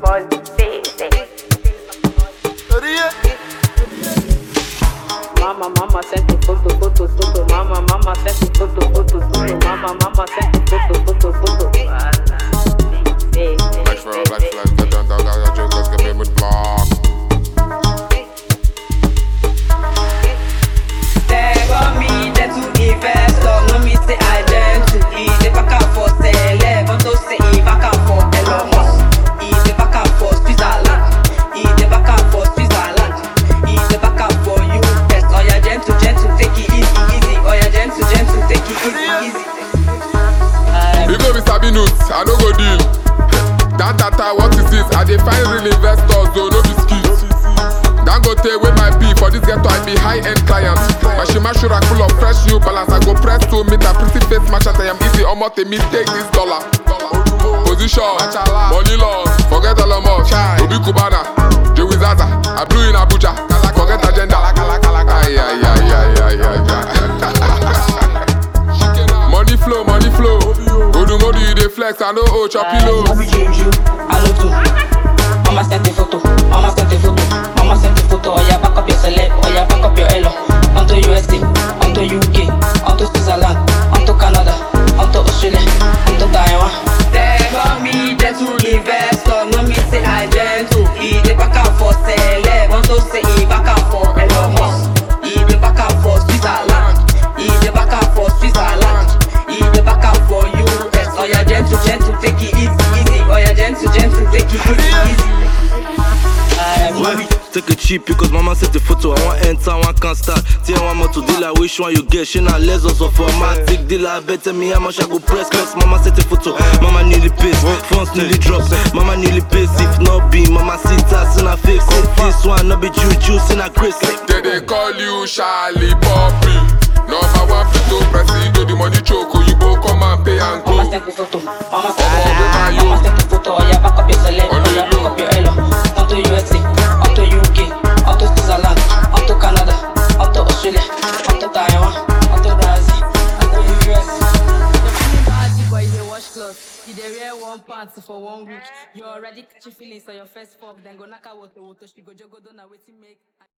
Mama sent the photo. Mama sent the photo. Mama sent the photo. Black flag, get down, got jokers, get me with block. They got me there to invest, no me say I dare to eat the back and forth, celeb, but to say if I can for Elon Musk, eat the back and forth, Switzerland, eat the back and forth, Switzerland, eat the back and forth, US, oh yeah, gentle, take it easy, oh yeah, gentle, take it easy. If no be sabi news, I no go deal. That what is this? I dey find real investors, though no be skills. Dangote with my P for this ghetto, I be high-end client. My shima shurak full of fresh new balance. I go press to meet a pretty face match at I am easy. Almost a me take this dollar. Position, money loss, forget all of us. Obi Kubana, Joey Zaza, I blew in Abuja. Forget agenda. Money flow. Odumodu you dey flex, I know choppy low. I know too. Mama sent the photo. Oh yeah, back up your celeb. Oh yeah, back up your elo. Onto USA, onto UK, onto Switzerland, onto Canada, onto Australia, onto Taiwan. They got me there to invest, no me say I dare to eat the back and forth celeb. Want to say it back and forth Elon Musk. Eat the back and forth Switzerland. Eat the back and forth Switzerland. Eat the back and forth US. Oh yeah, gentle, take it easy. Oh yeah, gentle, take it easy. Take it cheap because mama set the photo. I want enter, one can't start. Tell one more to dealer, which one you get? She not less or formatic dealer. Better me how much I go press. Cause mama set the photo. Mama nearly pays, funds nearly drops. Mama nearly pays. If not be, mama sit us in a fix. This one not be juice in a grace. They call you Charlie Poppy. Number one fit to proceed to the money choke. You go come and pay and go. Mama sent the photo. Mama sent the photo. Oh yeah, back up your celeb. Oh yeah, back up your elo. Onto USA, onto UK, onto Switzerland, onto Canada, onto Australia, onto Taiwan, onto Brazil, onto US. Boy, you wash clothes. You dey wear one pants for 1 week. You already catch feelings on your first fuck. Then go knock out with the water. She go jogo down na wetin make.